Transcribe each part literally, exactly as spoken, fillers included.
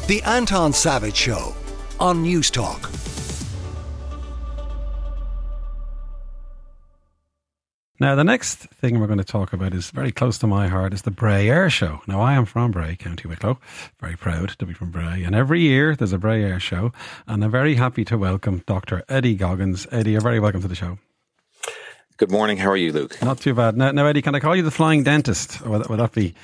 The Anton Savage Show on News Talk. Now, the next thing we're going to talk about is very close to my heart, is the Bray Air Show. Now, I am from Bray, County Wicklow, very proud to be from Bray. And every year there's a Bray Air Show. And I'm very happy to welcome Doctor Eddie Goggins. Eddie, you're very welcome to the show. Good morning. How are you, Luke? Not too bad. Now, now Eddie, can I call you the Flying Dentist? Or would, that, would that be...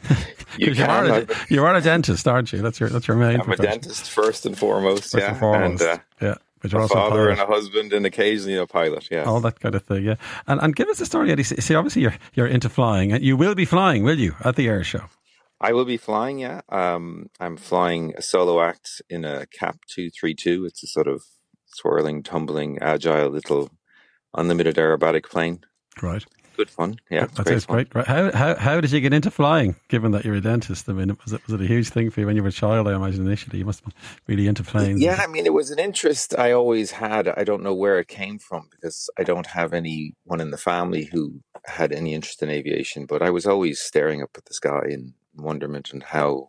you, you, are a, you are a dentist, aren't you? That's your that's your main I'm profession. a dentist first and foremost, first yeah. And foremost. And, uh, yeah. But you're a also father a and a husband and occasionally a pilot, yeah. All that kind of thing, yeah. And and give us a story, Eddie. See, obviously you're you're into flying. You will be flying, will you, at the air show? I will be flying, yeah. Um, I'm flying a solo act in a C A P two thirty-two. It's a sort of swirling, tumbling, agile little unlimited aerobatic plane. Right. Good fun, yeah. That sounds great. Right. How how how did you get into flying? Given that you're a dentist, I mean, was it was it a huge thing for you when you were a child? I imagine initially you must have been really into planes. Yeah, I mean, it was an interest I always had. I don't know where it came from because I don't have anyone in the family who had any interest in aviation. But I was always staring up at the sky in wonderment and how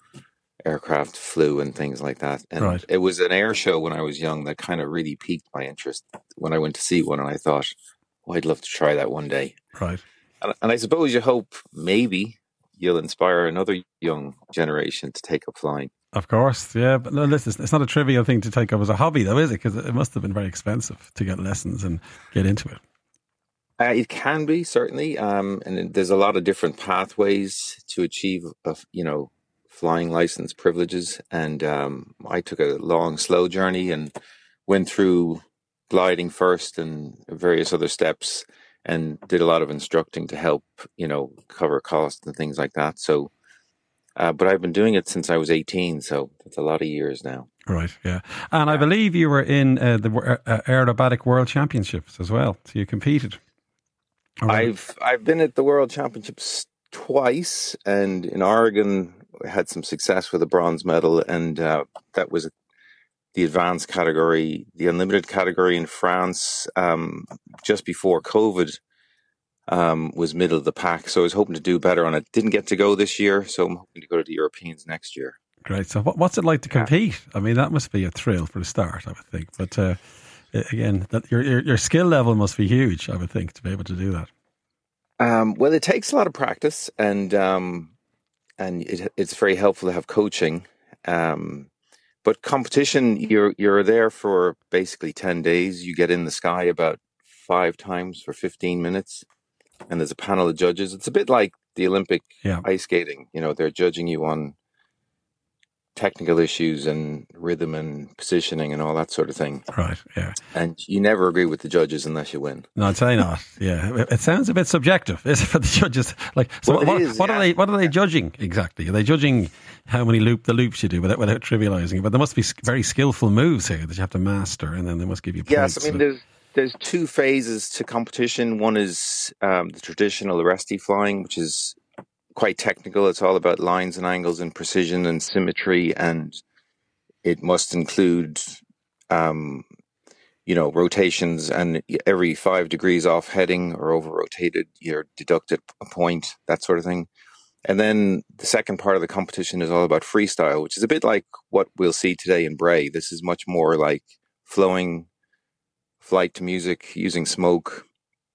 aircraft flew and things like that. And right. It was an air show when I was young that kind of really piqued my interest when I went to see one, and I thought, oh, I'd love to try that one day. Right. And, and I suppose you hope maybe you'll inspire another young generation to take up flying. Of course, yeah. But no, listen, it's not a trivial thing to take up as a hobby, though, is it? Because it must have been very expensive to get lessons and get into it. Uh, it can be, certainly. Um, and there's a lot of different pathways to achieve, a, you know, flying license privileges. And um, I took a long, slow journey and went through gliding first and various other steps and did a lot of instructing to help, you know, cover costs and things like that. So, uh, but I've been doing it since I was eighteen, so it's a lot of years now. Right, yeah. And I believe you were in uh, the uh, Aerobatic World Championships as well, so you competed. I've I've been at the World Championships twice, and in Oregon I had some success with a bronze medal, and uh, that was the advanced category. The unlimited category in France, um, just before COVID, um, was middle of the pack. So I was hoping to do better on it. Didn't get to go this year, so I'm hoping to go to the Europeans next year. Great. So what, what's it like to compete? Yeah. I mean, that must be a thrill for a start, I would think. But uh, again, that your, your your skill level must be huge, I would think, to be able to do that. Um, well, it takes a lot of practice, and um, and it, it's very helpful to have coaching. Um, But competition, you're you're there for basically ten days. You get in the sky about five times for fifteen minutes, and there's a panel of judges. It's a bit like the Olympic yeah. ice skating. You know, they're judging you on technical issues and rhythm and positioning and all that sort of thing. Right, yeah. And you never agree with the judges unless you win. No, I'd say not. Yeah, it sounds a bit subjective, is it, for the judges? Like, so well, what, is, what yeah. are they? What are they judging exactly? Are they judging how many loop the loops you do without, without trivializing it? But there must be very skillful moves here that you have to master, and then they must give you points. Yes, I mean, there's there's two phases to competition. One is um, the traditional arrestee flying, which is quite technical. It's all about lines and angles and precision and symmetry, and it must include, um, you know, rotations, and every five degrees off heading or over rotated, you're deducted a point, that sort of thing. And then the second part of the competition is all about freestyle, which is a bit like what we'll see today in Bray. This is much more like flowing flight to music using smoke,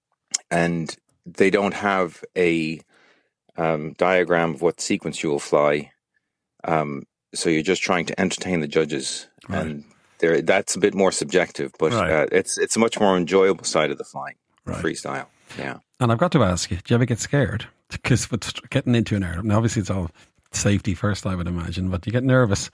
and they don't have a Um, diagram of what sequence you will fly. Um, so you're just trying to entertain the judges, right. and there that's a bit more subjective, but right. uh, it's it's a much more enjoyable side of the flying, right. freestyle. Yeah. And I've got to ask you, do you ever get scared? Because with getting into an air, now obviously it's all safety first, I would imagine, but do you get nervous?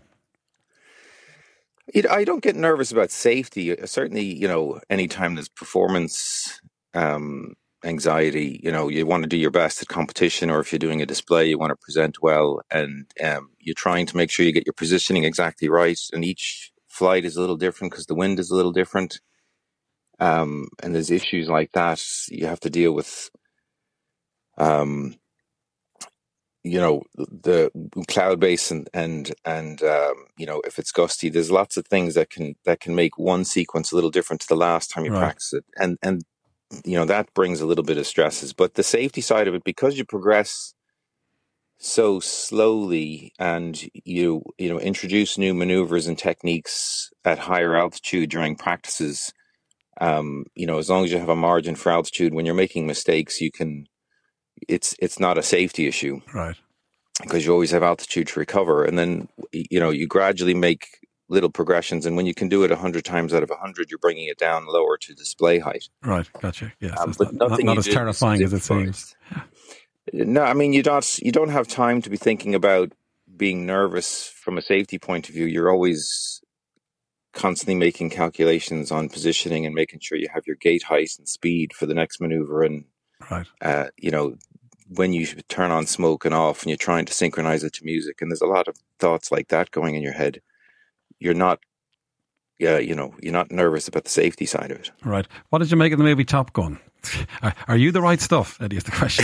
I don't get nervous about safety. Certainly, you know, anytime there's performance um, anxiety, you know, you want to do your best at competition, or if you're doing a display, you want to present well, and um, you're trying to make sure you get your positioning exactly right. And each flight is a little different because the wind is a little different. Um, and there's issues like that you have to deal with. Um, you know, the cloud base and, and, and, um, you know, if it's gusty, there's lots of things that can, that can make one sequence a little different to the last time you right. practice it. And, and, you know, that brings a little bit of stresses, but the safety side of it, because you progress so slowly, and you you know introduce new maneuvers and techniques at higher altitude during practices. Um, you know, as long as you have a margin for altitude, when you're making mistakes, you can. It's it's not a safety issue, Right. because you always have altitude to recover, and then you know you gradually make little progressions, and when you can do it a hundred times out of a hundred, you're bringing it down lower to display height. Right. Gotcha. Yes. Um, It's but not, not, nothing not you as do is terrifying as it seems. supervised. No, I mean you don't you don't have time to be thinking about being nervous from a safety point of view. You're always constantly making calculations on positioning and making sure you have your gate height and speed for the next maneuver, and Right. uh, you know when you turn on smoke and off, and you're trying to synchronize it to music, and there's a lot of thoughts like that going in your head. You're not, yeah, you know, you're not nervous about the safety side of it. Right. What did you make of the movie Top Gun? Are, are you the right stuff, Eddie? Is the question.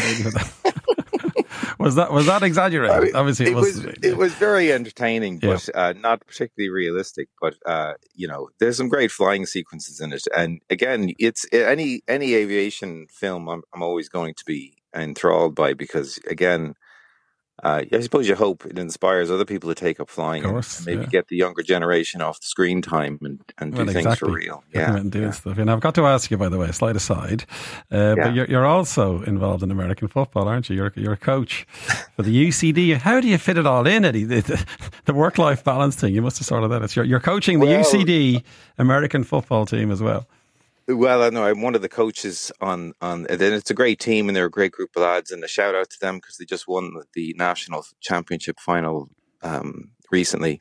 was that was that exaggerated? I mean, Obviously, it, it was. was. It was very entertaining, Yeah. but uh, not particularly realistic. But uh, you know, there's some great flying sequences in it, and again, it's any any aviation film. I'm I'm always going to be enthralled by, because again, uh, I suppose you hope it inspires other people to take up flying, Of and, course, and maybe yeah. get the younger generation off the screen time and, and do Well, things exactly. for real. Get them Yeah, out and doing yeah. stuff. And I've got to ask you, by the way, slide aside, uh, Yeah. but you're, you're also involved in American football, aren't you? You're, you're a coach for the U C D. How do you fit it all in, Eddie? The, the, the work-life balance thing, you must have sorted that out. You're, you're coaching the Well- U C D American football team as well. Well, I know I'm one of the coaches on on. And then it's a great team, and they're a great group of lads. And a shout out to them, because they just won the national championship final um, recently.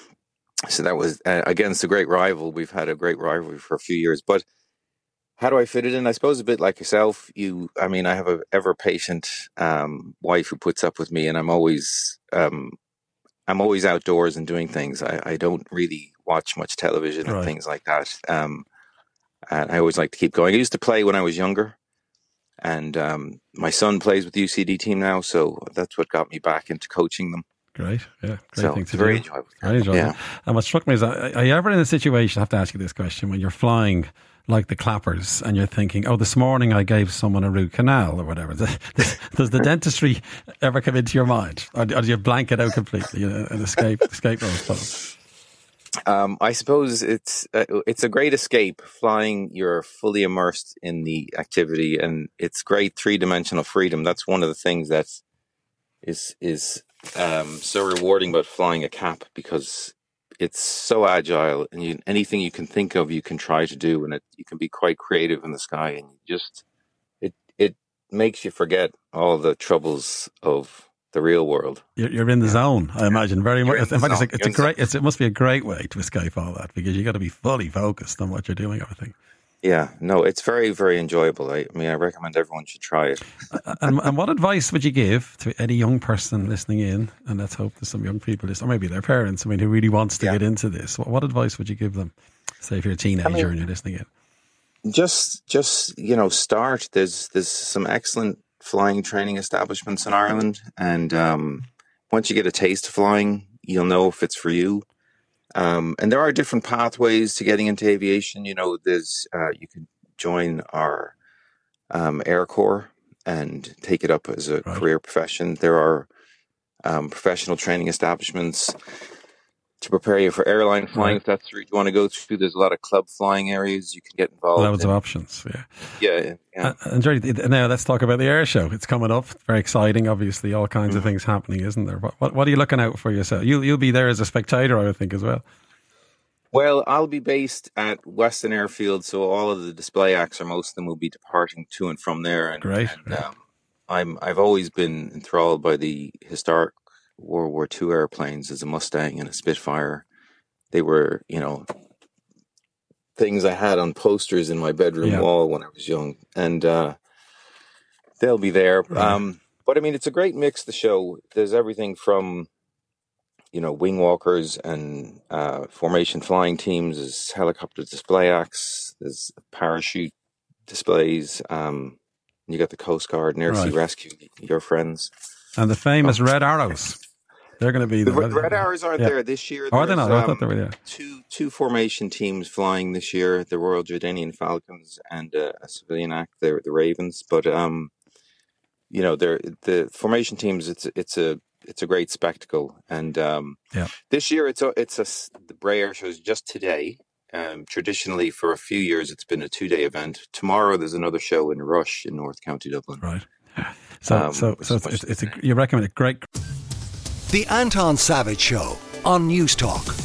So that was uh, against a great rival. We've had a great rivalry for a few years. But how do I fit it in? I suppose a bit like yourself. You, I mean, I have a ever patient um, wife who puts up with me, and I'm always um, I'm always outdoors and doing things. I, I don't really watch much television and Right. things like that. Um, and I always like to keep going. I used to play when I was younger, and um, my son plays with the U C D team now, so that's what got me back into coaching them. Great, yeah, great So thing it's to very do. enjoyable. Very enjoyable. Yeah. And what struck me is, are are you ever in a situation, I have to ask you this question, when you're flying like the clappers and you're thinking, oh, this morning I gave someone a root canal or whatever. Does the dentistry ever come into your mind? Or do you blank it out completely, you know, and escape, escape those thoughts? Um, I suppose it's uh, it's a great escape. Flying, you're fully immersed in the activity, and it's great three dimensional freedom. That's one of the things that is is um, so rewarding about flying a cap, because it's so agile, and you, anything you can think of, you can try to do, and it, you can be quite creative in the sky, and you just it it makes you forget all the troubles of the real world. You're, you're in the zone, I imagine, very much. You're in In the fact, it's, zone. a, it's a You're in the great. It's, it must be a great way to escape all that, because you got to be fully focused on what you're doing. I think. Yeah, no, it's very, very enjoyable. I, I mean, I recommend everyone should try it. and, and what advice would you give to any young person listening in? And let's hope there's some young people, listening, or maybe their parents, I mean, who really wants to Yeah. get into this. What, what advice would you give them? Say if you're a teenager I mean- and you're listening in. Just, just you know, start. There's, there's some excellent flying training establishments in Ireland, and um, once you get a taste of flying, you'll know if it's for you. Um, and there are different pathways to getting into aviation. You know, there's uh, you can join our um, Air Corps and take it up as a Right. career profession. There are um, professional training establishments to prepare you for airline flying. Right. If that's the route you want to go to, there's a lot of club flying areas you can get involved Loads in. of options, yeah. Yeah, yeah. Uh, and Jerry, th- now let's talk about the air show. It's coming up. Very exciting, obviously. All kinds of Mm-hmm. things happening, isn't there? What, what, what are you looking out for yourself? You'll, you'll be there as a spectator, I would think, as well. Well, I'll be based at Weston Airfield, so all of the display acts, or most of them, will be departing to and from there. And, Great, and great. um, I'm I've always been enthralled by the historic World War Two airplanes, as a Mustang and a Spitfire. They were, you know, things I had on posters in my bedroom Yeah. wall when I was young, and uh, they'll be there. Right. Um, but I mean, it's a great mix. The show, there's everything from, you know, wing walkers and uh, formation flying teams. There's helicopter display acts. There's parachute displays. Um, you got the Coast Guard and Air Sea Right. Rescue, your friends. And the famous Red Arrows. They're going to be The there. Red, Red Arrows aren't Yeah. there this year. Oh, are they There's, not? I um, thought they were there. two two formation teams flying this year: the Royal Jordanian Falcons and uh, a civilian act, the the Ravens. But um, you know, they're the formation teams. It's it's a it's a great spectacle, and um, yeah. this year it's a it's a the Bray Air Show is just today. Um, traditionally, for a few years, it's been a two-day event. Tomorrow, there's another show in Rush in North County Dublin. Right. So, um, so, so it's, it's, it's a, you recommend a great. The Anton Savage Show on News Talk.